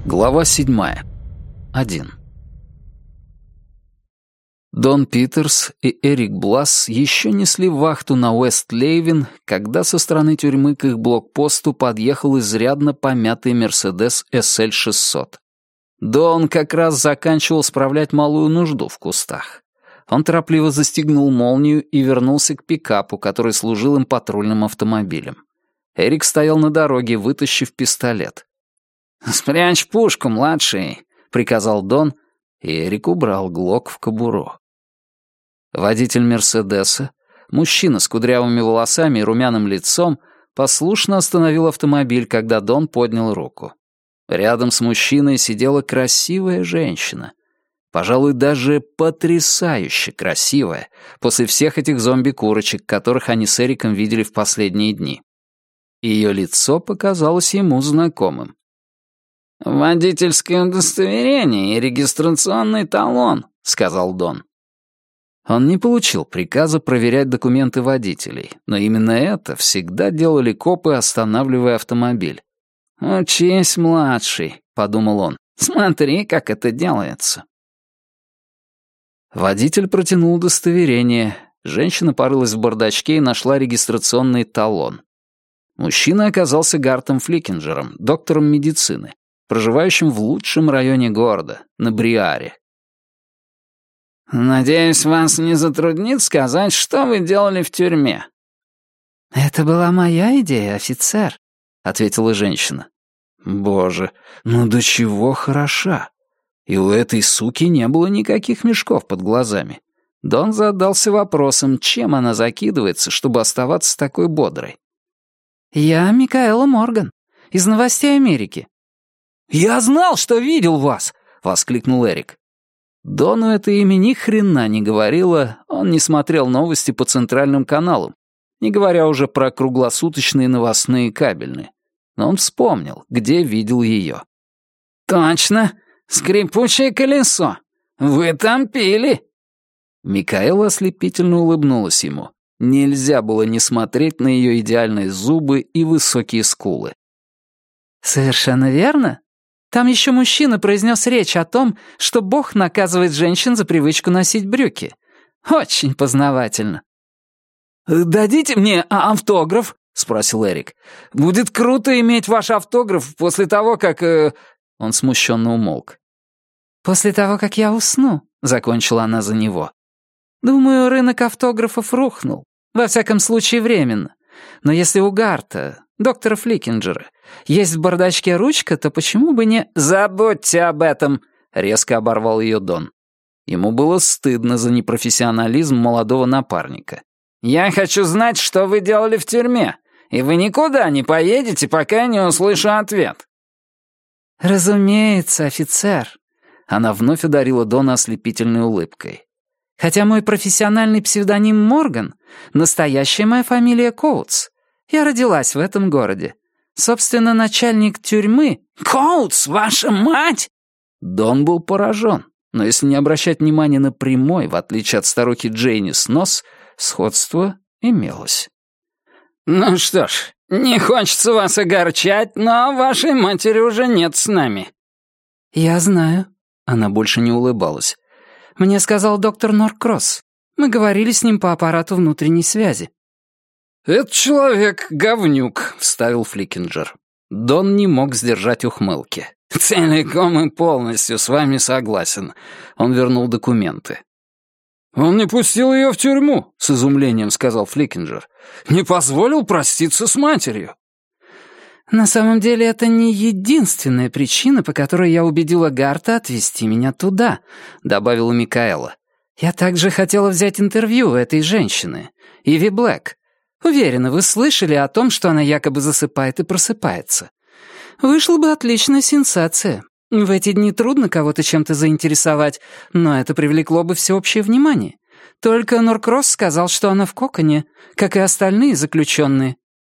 Глава 7. 1. Дон Питерс и Эрик Блас еще несли вахту на Уэст-Лейвин, когда со стороны тюрьмы к их блокпосту подъехал изрядно помятый Мерседес SL-600. Дон как раз заканчивал справлять малую нужду в кустах. Он торопливо застегнул молнию и вернулся к пикапу, который служил им патрульным автомобилем. Эрик стоял на дороге, вытащив пистолет. «Спрячь пушку, младший», — приказал Дон, и Эрик убрал глок в кобуру. Водитель «Мерседеса», мужчина с кудрявыми волосами и румяным лицом, послушно остановил автомобиль, когда Дон поднял руку. Рядом с мужчиной сидела красивая женщина. Пожалуй, даже потрясающе красивая, после всех этих зомби-курочек, которых они с Эриком видели в последние дни. Ее лицо показалось ему знакомым. «Водительское удостоверение и регистрационный талон», — сказал Дон. Он не получил приказа проверять документы водителей, но именно это всегда делали копы, останавливая автомобиль. «Учись, младший», — подумал он, — «смотри, как это делается». Водитель протянул удостоверение. Женщина порылась в бардачке и нашла регистрационный талон. Мужчина оказался Гартом Фликинджером, доктором медицины, проживающим в лучшем районе города, на Бриаре. «Надеюсь, вас не затруднит сказать, что вы делали в тюрьме?» «Это была моя идея, офицер», — ответила женщина. «Боже, ну до чего хороша! И у этой суки не было никаких мешков под глазами». Дон задался вопросом, чем она закидывается, чтобы оставаться такой бодрой. «Я Микаэла Морган, из «Новостей Америки». «Я знал, что видел вас!» — воскликнул Эрик. Дону это имя ни хрена не говорило, он не смотрел новости по центральным каналам, не говоря уже про круглосуточные новостные кабельные. Но он вспомнил, где видел ее. «Точно! Скрипучее колесо! Вы там пили!» Микаэла ослепительно улыбнулась ему. Нельзя было не смотреть на ее идеальные зубы и высокие скулы. «Совершенно верно. Там еще мужчина произнес речь о том, что Бог наказывает женщин за привычку носить брюки. Очень познавательно». «Дадите мне автограф?» — спросил Эрик. «Будет круто иметь ваш автограф после того, как...» Он смущенно умолк. «После того, как я усну», — закончила она за него. «Думаю, рынок автографов рухнул. Во всяком случае, временно. Но если у Гарта, доктора Фликинджера, есть в бардачке ручка, то почему бы не...» «Забудьте об этом!» — резко оборвал ее Дон. Ему было стыдно за непрофессионализм молодого напарника. «Я хочу знать, что вы делали в тюрьме, и вы никуда не поедете, пока не услышу ответ». «Разумеется, офицер». Она вновь одарила Дона ослепительной улыбкой. «Хотя мой профессиональный псевдоним Морган, настоящая моя фамилия Коутс. Я родилась в этом городе. Собственно, начальник тюрьмы...» «Коутс, ваша мать!» Дон был поражен, но если не обращать внимания на прямой, в отличие от старухи Джейнис, нос, сходство имелось. «Ну что ж, не хочется вас огорчать, но вашей матери уже нет с нами». «Я знаю». Она больше не улыбалась. «Мне сказал доктор Норкросс. Мы говорили с ним по аппарату внутренней связи». «Этот человек — говнюк», — вставил Фликинджер. Дон не мог сдержать ухмылки. «Целиком и полностью с вами согласен». Он вернул документы. «Он не пустил ее в тюрьму», — с изумлением сказал Фликинджер. «Не позволил проститься с матерью». «На самом деле это не единственная причина, по которой я убедила Гарта отвезти меня туда», — добавила Микаэла. «Я также хотела взять интервью у этой женщины, Иви Блэк. Уверена, вы слышали о том, что она якобы засыпает и просыпается. Вышла бы отличная сенсация. В эти дни трудно кого-то чем-то заинтересовать, но это привлекло бы всеобщее внимание. Только Норкросс сказал, что она в коконе, как и остальные заключенные».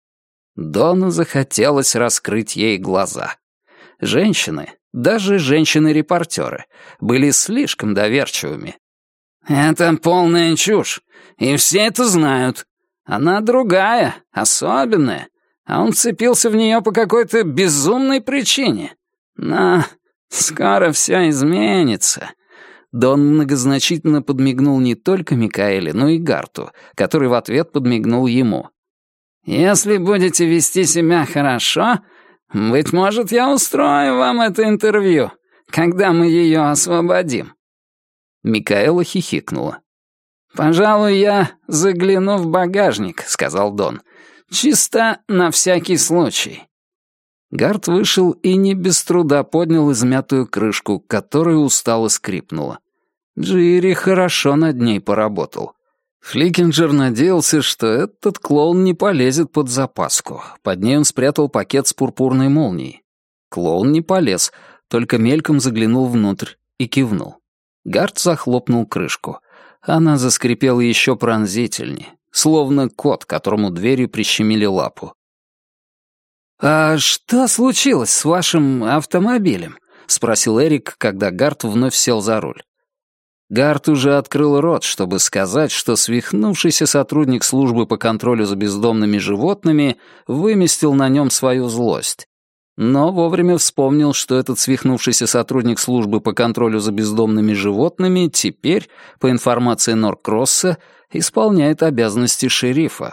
Дону захотелось раскрыть ей глаза. Женщины, даже женщины-репортеры, были слишком доверчивыми. «Это полная чушь, и все это знают. Она другая, особенная, а он вцепился в нее по какой-то безумной причине. Но «Скоро все изменится». Дон многозначительно подмигнул не только Микаэле, но и Гарту, который в ответ подмигнул ему. «Если будете вести себя хорошо, быть может, я устрою вам это интервью, когда мы ее освободим». Микаэла хихикнула. «Пожалуй, я загляну в багажник», — сказал Дон. «Чисто на всякий случай». Гарт вышел и не без труда поднял измятую крышку, которая устало скрипнула. Джири хорошо над ней поработал. Фликинджер надеялся, что этот клоун не полезет под запаску. Под ней он спрятал пакет с пурпурной молнией. Клоун не полез, только мельком заглянул внутрь и кивнул. Гарт захлопнул крышку. Она заскрипела еще пронзительнее, словно кот, которому дверью прищемили лапу. «А что случилось с вашим автомобилем?» — спросил Эрик, когда Гарт вновь сел за руль. Гарт уже открыл рот, чтобы сказать, что свихнувшийся сотрудник службы по контролю за бездомными животными выместил на нем свою злость. Но вовремя вспомнил, что этот свихнувшийся сотрудник службы по контролю за бездомными животными теперь, по информации Норкросса, исполняет обязанности шерифа.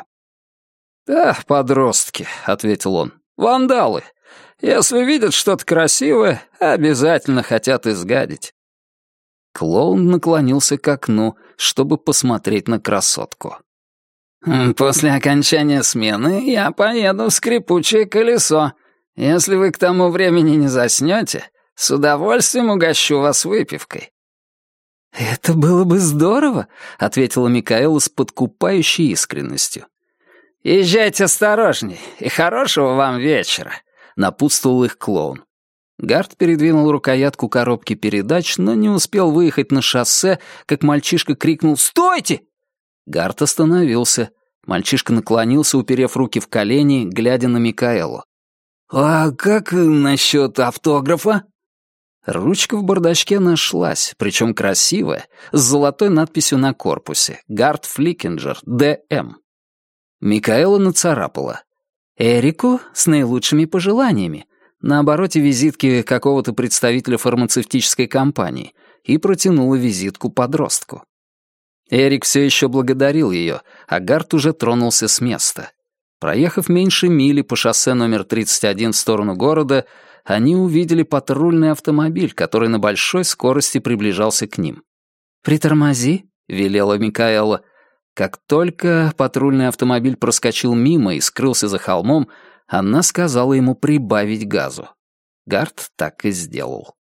«Да, подростки», — ответил он. «Вандалы. Если видят что-то красивое, обязательно хотят изгадить». Клоун наклонился к окну, чтобы посмотреть на красотку. «После окончания смены я поеду в скрипучее колесо. Если вы к тому времени не заснете, с удовольствием угощу вас выпивкой». «Это было бы здорово», — ответила Микаэла с подкупающей искренностью. «Езжайте осторожней, и хорошего вам вечера», — напутствовал их клоун. Гарт передвинул рукоятку коробки передач, но не успел выехать на шоссе, как мальчишка крикнул «Стойте!». Гарт остановился. Мальчишка наклонился, уперев руки в колени, глядя на Микаэлу. «А как насчет автографа?» Ручка в бардачке нашлась, причем красивая, с золотой надписью на корпусе «Гарт Фликинджер, Д.М». Микаэла нацарапала. «Эрику с наилучшими пожеланиями», на обороте визитки какого-то представителя фармацевтической компании, и протянула визитку подростку. Эрик все еще благодарил ее, а Гарт уже тронулся с места. Проехав меньше мили по шоссе номер 31 в сторону города, они увидели патрульный автомобиль, который на большой скорости приближался к ним. «Притормози», — велела Микаэла. Как только патрульный автомобиль проскочил мимо и скрылся за холмом, она сказала ему прибавить газу. Гарт так и сделал.